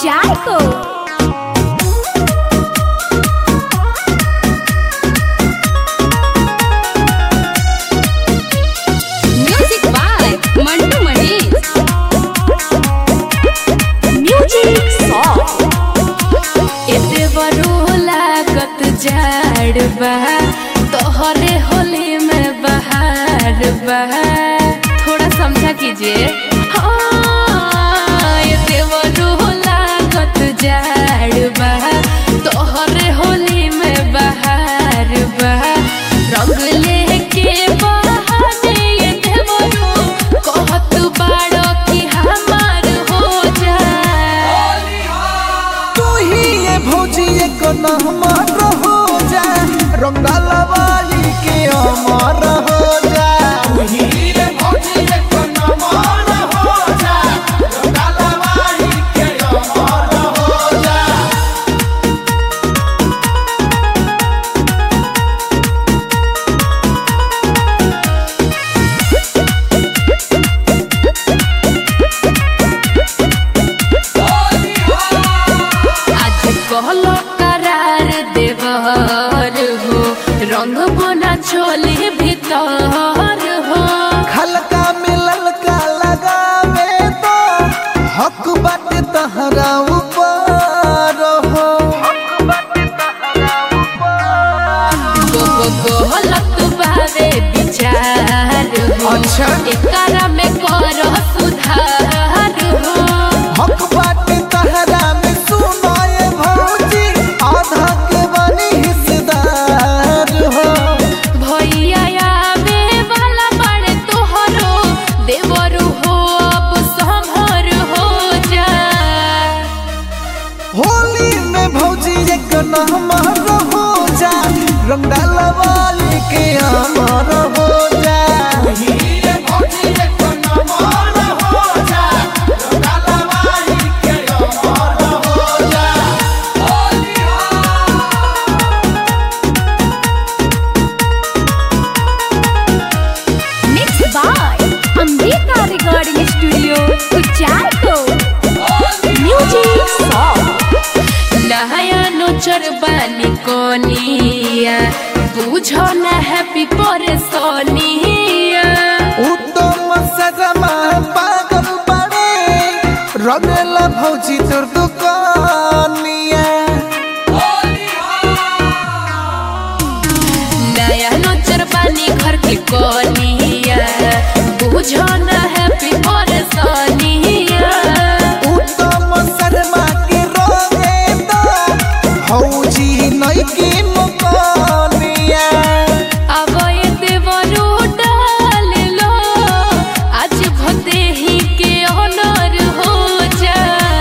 कुचाको। Music by Mantu Manish. Music song. एते बरू लागत जाड़ बा तोहरे होली में बहार बा, थोड़ा समझा कीजिए। एते बरू लागत जाड़ बा तोहरे होली में बहार बा, रंग लेके बहाने एते बरू कहत बाड़ो कि हमार हो जा। तू ही ये भौजी को हमार हो जा, रंगाला वाली के अमर हो जा। तू ही ये भौजी को हमार हो जा, रंगाला वाली के अमर हो जा। आज कहलो करार देवर हो, रंग बोना छोली भीतर हो। हल्का में ललका लगावे तो हक बाटे तहरा ऊपर हो। गोलक बावे विचार हो, अच्छा। एकरा में करो सुधार हो। हक बाटे तहरा में सुनाए भौजी, आधा के बनी हिस्सेदार हो। भैया आवे वाला बड़े तोहरो, देवरू हो अब संभर हो जा। होली में भौजी एक नहमर हो जा, रंगाला वाली के अमर हो जा। Mix by Amrita recording studio कुचाको। Music song. नहाया नोचर बानी कोनिया, बुझो न हैप्पी परेशानिया। उत्तम सजमा पागल बड़े, रंगला भौजी तोर दुकानिया। नया नोचर बानी घर के कोनिया, बुझो न हैप्पी परेशानिया। उत्तम शर्मा के रोगे तो भौजी नई की मुकानिया। अब ये देवरू डाल लो, आज भते ही के ऑनर हो जा।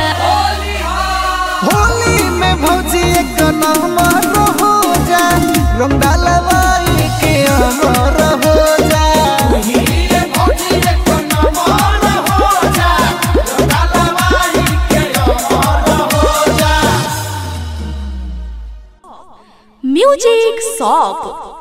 होली में भौजी एक नंबर हो जा, रंगाला वाली के अमर हो जा। Music shop.